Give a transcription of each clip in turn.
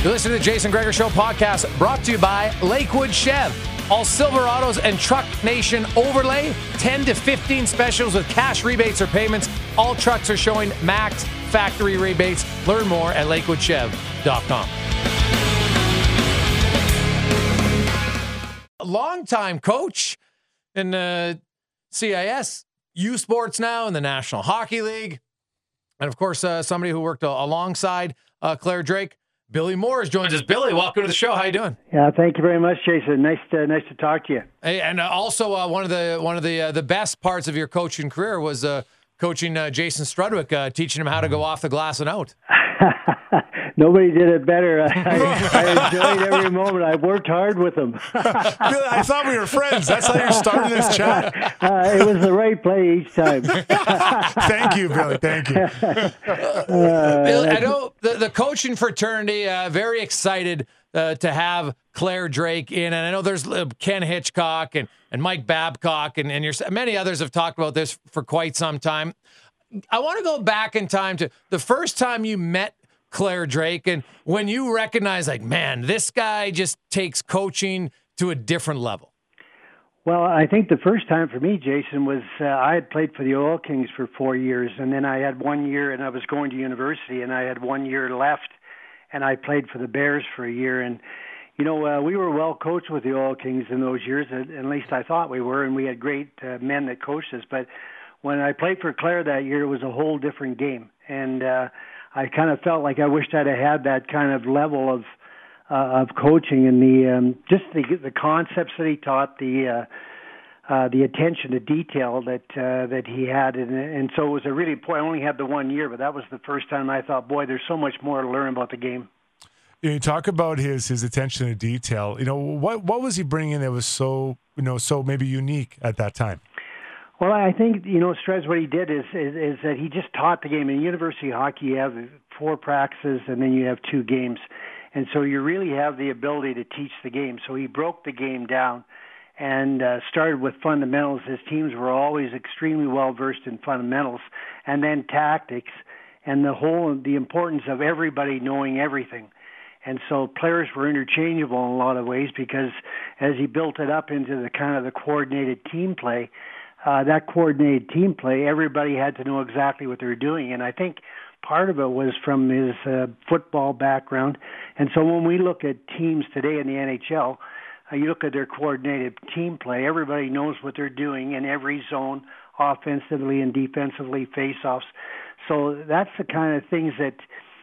You're listening to the Jason Gregor Show podcast, brought to you by Lakewood Chev. All Silverados and Truck Nation overlay, 10 to 15 specials with cash rebates or payments. All trucks are showing max factory rebates. Learn more at lakewoodchev.com. A longtime coach in CIS, U Sports now in the National Hockey League. And of course, somebody who worked alongside Claire Drake. Billy Moores joins us. Billy, welcome to the show. How you doing? Yeah, thank you very much, Jason. Nice to talk to you. Hey, and also one of the best parts of your coaching career was coaching Jason Strudwick, teaching him how to go off the glass and out. Nobody did it better. I enjoyed every moment. I worked hard with him. Billy, I thought we were friends. That's how you started this chat. It was the right play each time. Thank you, Billy. Thank you. Billy, I know the coaching fraternity very excited to have Claire Drake in, and I know there's Ken Hitchcock and Mike Babcock and many others have talked about this for quite some time. I want to go back in time to the first time you met Claire Drake, and when you recognize, like, man, this guy just takes coaching to a different level. Well, I think the first time for me, Jason, was I had played for the Oil Kings for 4 years, and then I had 1 year, and I was going to university, and I had 1 year left, and I played for the Bears for a year. And, you know, we were well coached with the Oil Kings in those years, at least I thought we were, and we had great men that coached us. But when I played for Claire that year, it was a whole different game. And I kind of felt like I wished I'd have had that kind of level of coaching and the concepts that he taught, the attention to detail that he had, and so it was a really. I only had the 1 year, but that was the first time I thought, boy, there's so much more to learn about the game. You talk about his attention to detail. You know, what was he bringing that was so maybe unique at that time? Well, I think, Strez, what he did is that he just taught the game. In university hockey, you have 4 practices and then you have 2 games. And so you really have the ability to teach the game. So he broke the game down and started with fundamentals. His teams were always extremely well-versed in fundamentals, and then tactics, and the importance of everybody knowing everything. And so players were interchangeable in a lot of ways, because as he built it up into the kind of the coordinated team play, everybody had to know exactly what they were doing. And I think part of it was from his football background. And so when we look at teams today in the NHL, you look at their coordinated team play, everybody knows what they're doing in every zone, offensively and defensively, face-offs. So that's the kind of things that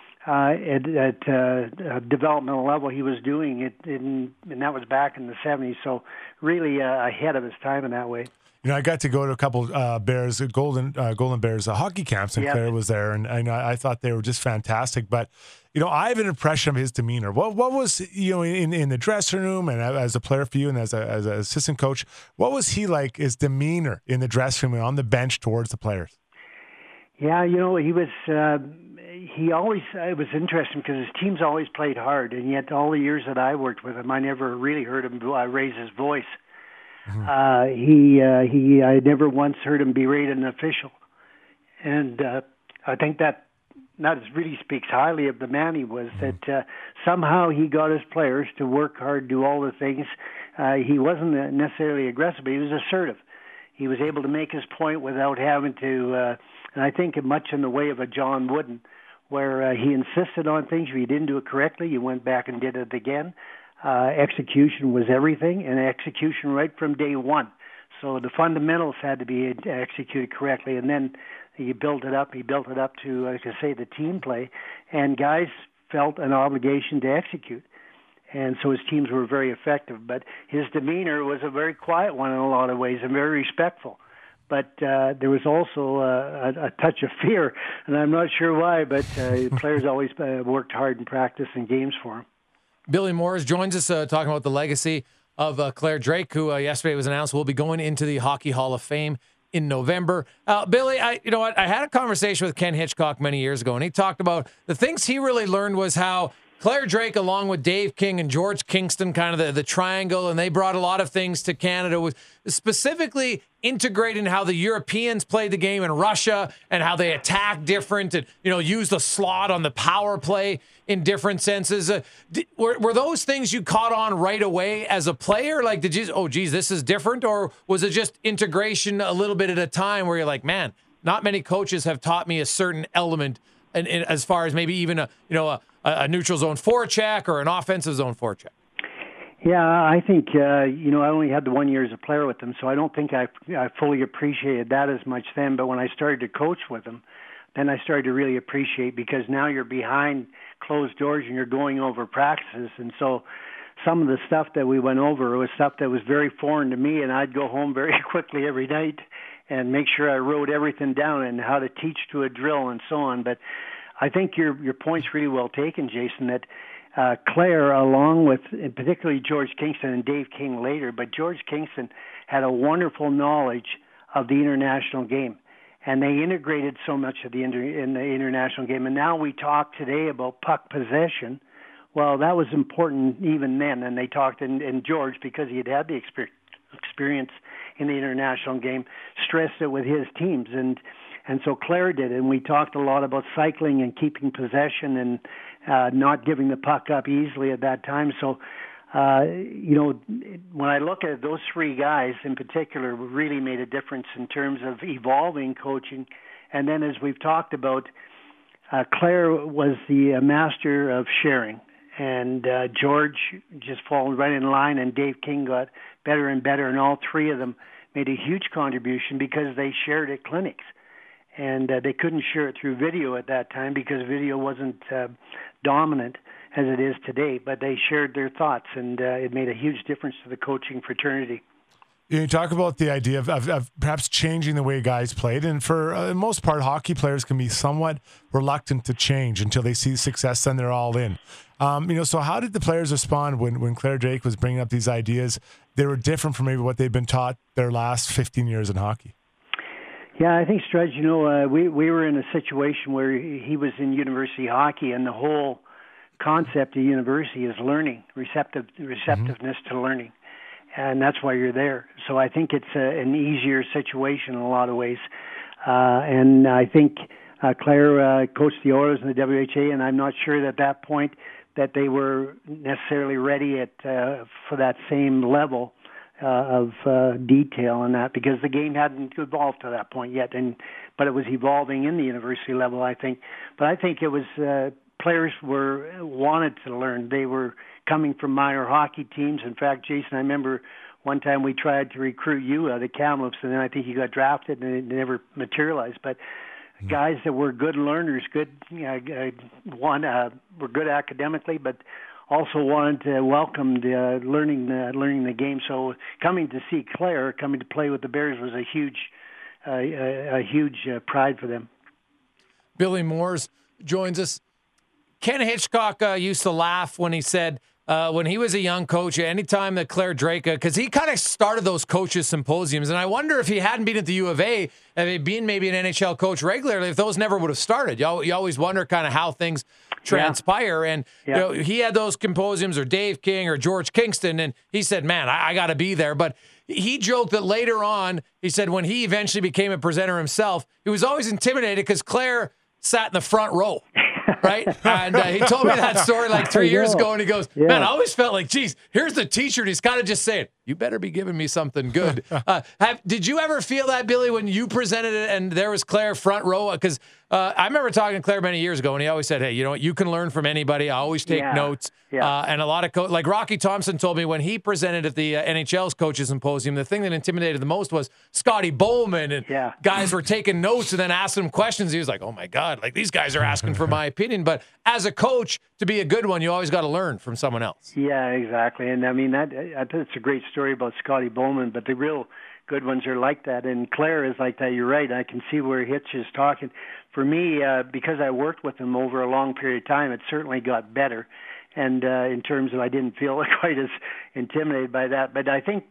at developmental level he was doing, and that was back in the 70s. So really ahead of his time in that way. You know, I got to go to a couple Bears, Golden Bears hockey camps, and Claire was there, and I thought they were just fantastic. But, I have an impression of his demeanor. What was, in the dressing room and as a player for you and as an assistant coach, what was he like, his demeanor in the dressing room and on the bench towards the players? Yeah, he was, it was interesting because his teams always played hard, and yet all the years that I worked with him, I never really heard him raise his voice. Mm-hmm. I never once heard him berate an official, and I think that really speaks highly of the man he was. Mm-hmm. That somehow he got his players to work hard, do all the things. He wasn't necessarily aggressive, but he was assertive. He was able to make his point without having to, and I think much in the way of a John Wooden, where he insisted on things. If you didn't do it correctly, you went back and did it again. Execution was everything, and execution right from day one. So the fundamentals had to be executed correctly, and then he built it up. He built it up to, like I say, the team play, and guys felt an obligation to execute. And so his teams were very effective. But his demeanor was a very quiet one in a lot of ways and very respectful. But there was also a touch of fear, and I'm not sure why, but players always worked hard in practice and games for him. Billy Moores joins us talking about the legacy of Claire Drake, who yesterday was announced will be going into the Hockey Hall of Fame in November. Billy, I had a conversation with Ken Hitchcock many years ago, and he talked about the things he really learned was how Claire Drake, along with Dave King and George Kingston, kind of the triangle, and they brought a lot of things to Canada, with specifically integrating how the Europeans played the game in Russia and how they attack different and, use the slot on the power play in different senses. Were those things you caught on right away as a player? Like, did you, this is different? Or was it just integration a little bit at a time where you're like, man, not many coaches have taught me a certain element, and as far as maybe even a neutral zone forecheck or an offensive zone forecheck? Yeah, I think, I only had the 1 year as a player with them, so I don't think I fully appreciated that as much then. But when I started to coach with them, then I started to really appreciate, because now you're behind closed doors and you're going over practices. And so some of the stuff that we went over was stuff that was very foreign to me, and I'd go home very quickly every night and make sure I wrote everything down and how to teach to a drill and so on. But I think your point's really well taken, Jason, that Claire, along with, and particularly George Kingston and Dave King later, but George Kingston had a wonderful knowledge of the international game. And they integrated so much of in the international game. And now we talk today about puck possession. Well, that was important even then. And they talked, and George, because he had the experience in the international game, stressed it with his teams. And so Claire did. And we talked a lot about cycling and keeping possession and not giving the puck up easily at that time. So, when I look at those three guys in particular, really made a difference in terms of evolving coaching. And then, as we've talked about, Claire was the master of sharing, and George just followed right in line, and Dave King got better and better, and all three of them made a huge contribution because they shared at clinics. And they couldn't share it through video at that time because video wasn't dominant as it is today, but they shared their thoughts, and it made a huge difference to the coaching fraternity. You talk about the idea of perhaps changing the way guys played, and for the most part, hockey players can be somewhat reluctant to change until they see success, then they're all in. So how did the players respond when Claire Drake was bringing up these ideas? They were different from maybe what they've been taught their last 15 years in hockey. Yeah, I think, Stretch, we were in a situation where he was in university hockey, and the whole concept of university is learning, receptiveness to learning, and that's why you're there. So I think it's an easier situation in a lot of ways, and I think Claire coached the Oilers in the WHA, and I'm not sure at that point that they were necessarily ready for that same level of detail in that, because the game hadn't evolved to that point yet, but it was evolving in the university level, I think. But I think it was players wanted to learn. They were coming from minor hockey teams. In fact, Jason, I remember one time we tried to recruit you out of Kamloops, and then I think you got drafted, and it never materialized. But guys that were good learners, were good academically, but also wanted to welcome the learning the game. So coming to see Claire, coming to play with the Bears was a huge pride for them. Billy Moores joins us. Ken Hitchcock used to laugh when he said, when he was a young coach, anytime that Claire Drake, because he kind of started those coaches symposiums, and I wonder if he hadn't been at the U of A, if he'd been maybe an NHL coach regularly, if those never would have started. You always wonder kind of how things transpire. And he had those symposiums, or Dave King or George Kingston, and he said, man, I got to be there. But he joked that later on, he said when he eventually became a presenter himself, he was always intimidated because Claire sat in the front row. Right? And he told me that story like 3 years ago, and he goes, man, I always felt like, geez, here's the teacher, and he's kind of just saying, you better be giving me something good. Did you ever feel that, Billy, when you presented it and there was Claire front row? Because I remember talking to Claire many years ago, and he always said, hey, you know what, you can learn from anybody. I always take notes. And a lot of like Rocky Thompson told me when he presented at the NHL's Coaches Symposium, the thing that intimidated the most was Scotty Bowman, and guys were taking notes and then asking him questions. He was like, oh my God, like these guys are asking for my opinion. But as a coach, to be a good one, you always got to learn from someone else. Yeah, exactly. And I mean, I think it's a great story about Scotty Bowman, but the real good ones are like that. And Claire is like that. You're right. I can see where Hitch is talking. For me, because I worked with him over a long period of time, it certainly got better. And in terms of, I didn't feel quite as intimidated by that. But I think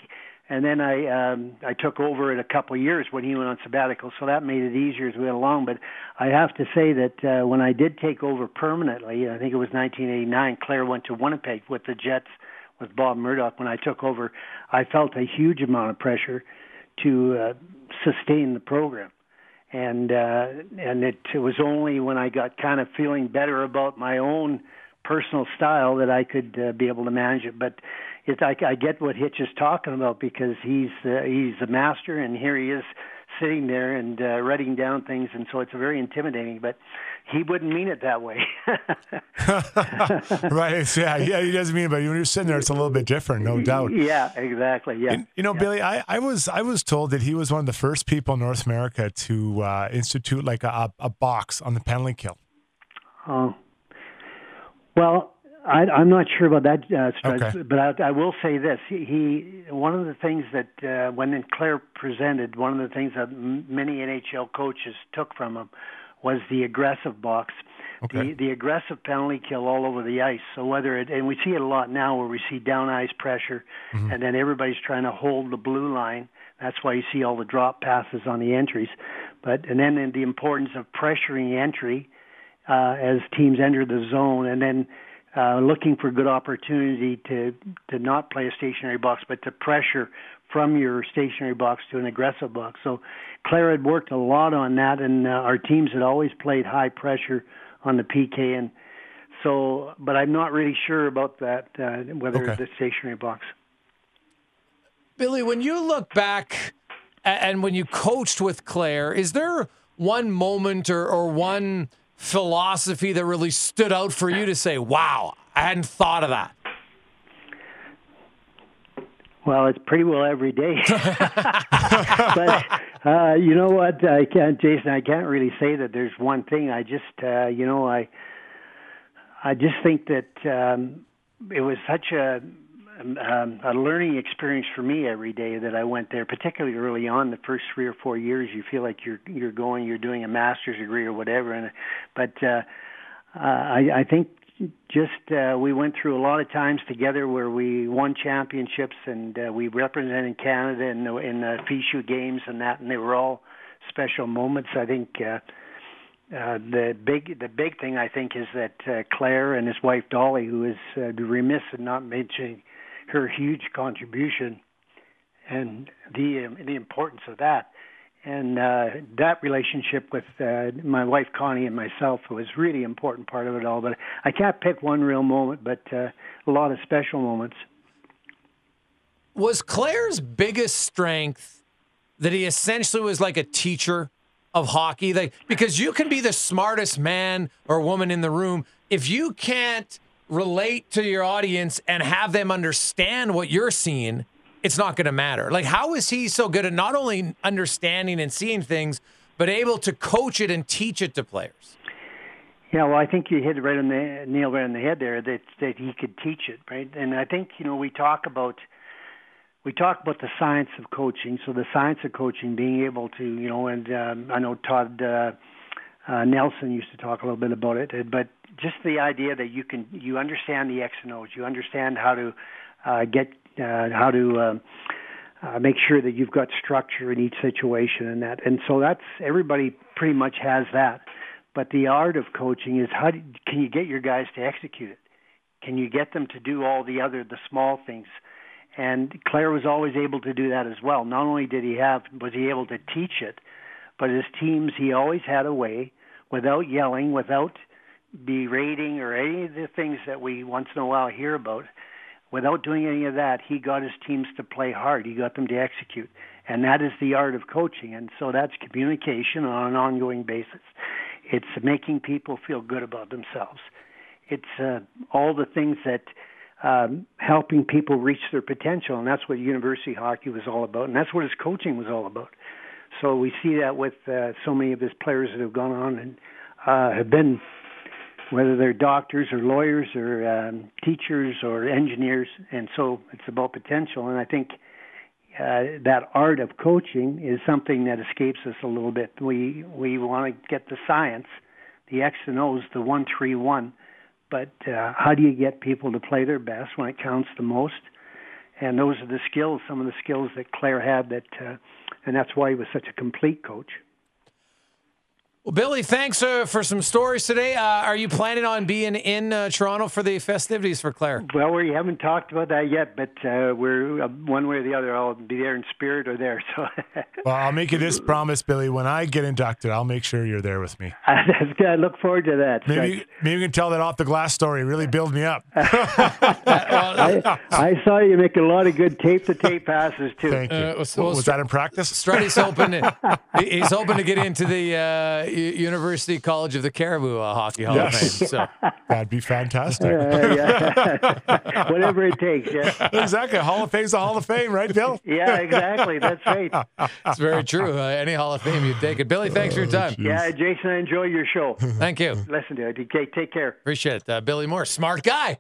And then I took over it a couple of years when he went on sabbatical, so that made it easier as we went along. But I have to say that when I did take over permanently, I think it was 1989, Claire went to Winnipeg with the Jets with Bob Murdoch. When I took over, I felt a huge amount of pressure to sustain the program. And it was only when I got kind of feeling better about my own personal style that I could be able to manage it. But I get what Hitch is talking about, because he's a master, and here he is sitting there and writing down things, and so it's very intimidating. But he wouldn't mean it that way. Right? Yeah, he doesn't mean it, but when you're sitting there, it's a little bit different, no doubt. Yeah, exactly. Yeah. And, Billy, I was told that he was one of the first people in North America to institute like a box on the penalty kill. Oh. Well, I'm not sure about that, Okay. but I will say this. He one of the things that when Claire presented, one of the things that many NHL coaches took from him was the aggressive box, Okay. the aggressive penalty kill all over the ice. So and we see it a lot now where we see down ice pressure, and then everybody's trying to hold the blue line. That's why you see all the drop passes on the entries. And then the importance of pressuring entry as teams enter the zone, and then looking for good opportunity to not play a stationary box, but to pressure from your stationary box to an aggressive box. So Claire had worked a lot on that, and our teams had always played high pressure on the PK. And so, but I'm not really sure about that, whether Okay. the stationary box. Billy, when you look back and when you coached with Claire, is there one moment or one philosophy that really stood out for you to say, wow, I hadn't thought of that? Well, it's pretty well every day. But you know what? Jason, I can't really say that there's one thing. I just, I just think that it was such a learning experience for me every day that I went there, particularly early on. The first 3 or 4 years, you feel like you're doing a master's degree or whatever. But I think just we went through a lot of times together where we won championships, and we represented Canada in the FISU games and that, and they were all special moments. I think the big thing I think is that Claire and his wife Dolly, who is remiss in not mentioning her huge contribution and the importance of that. And that relationship with my wife Connie and myself was really important part of it all. But I can't pick one real moment, but a lot of special moments. Was Claire's biggest strength that he essentially was like a teacher of hockey? Because you can be the smartest man or woman in the room, if you can't relate to your audience and have them understand what you're seeing, it's not going to matter. Like, how is he so good at not only understanding and seeing things, but able to coach it and teach it to players? Yeah, well, I think you hit it right on the nail right on the head there, that he could teach it, right? And I think, we talk about the science of coaching. So the science of coaching, being able to, and I know Todd Nelson used to talk a little bit about it, but just the idea that you understand the X and O's, you understand how to make sure that you've got structure in each situation and that. And so everybody pretty much has that. But the art of coaching is can you get your guys to execute it? Can you get them to do all the small things? And Claire was always able to do that as well. Not only was he able to teach it, but his teams, he always had a way, without yelling, without berating or any of the things that we once in a while hear about, without doing any of that, he got his teams to play hard. He got them to execute. And that is the art of coaching. And so that's communication on an ongoing basis. It's making people feel good about themselves. It's all the things that helping people reach their potential. And that's what university hockey was all about. And that's what his coaching was all about. So we see that with so many of his players that have gone on and have been, whether they're doctors or lawyers or teachers or engineers. And so it's about potential. And I think that art of coaching is something that escapes us a little bit. We want to get the science, the X and O's, the 1-3-1. But how do you get people to play their best when it counts the most? And those are the skills, some of the skills that Claire had, and that's why he was such a complete coach. Well, Billy, thanks for some stories today. Are you planning on being in Toronto for the festivities for Claire? Well, we haven't talked about that yet, but we're one way or the other. I'll be there in spirit or there. So, well, I'll make you this promise, Billy. When I get inducted, I'll make sure you're there with me. That's good. I look forward to that. Maybe you can tell that off the glass story. Really build me up. I saw you make a lot of good tape-to-tape passes too. Thank you. Was that in practice? Strutty's he's hoping to get into the University College of the Caribou Hockey Hall of Fame. So that'd be fantastic. Whatever it takes. Yeah. Exactly. Hall of Fame's a Hall of Fame, right, Bill? Yeah, exactly. That's right. It's very true. Any Hall of Fame, you'd take it. Billy, thanks for your time. Yeah, Jason, I enjoy your show. Thank you. Listen to it. Okay, take care. Appreciate it. Billy Moore, smart guy.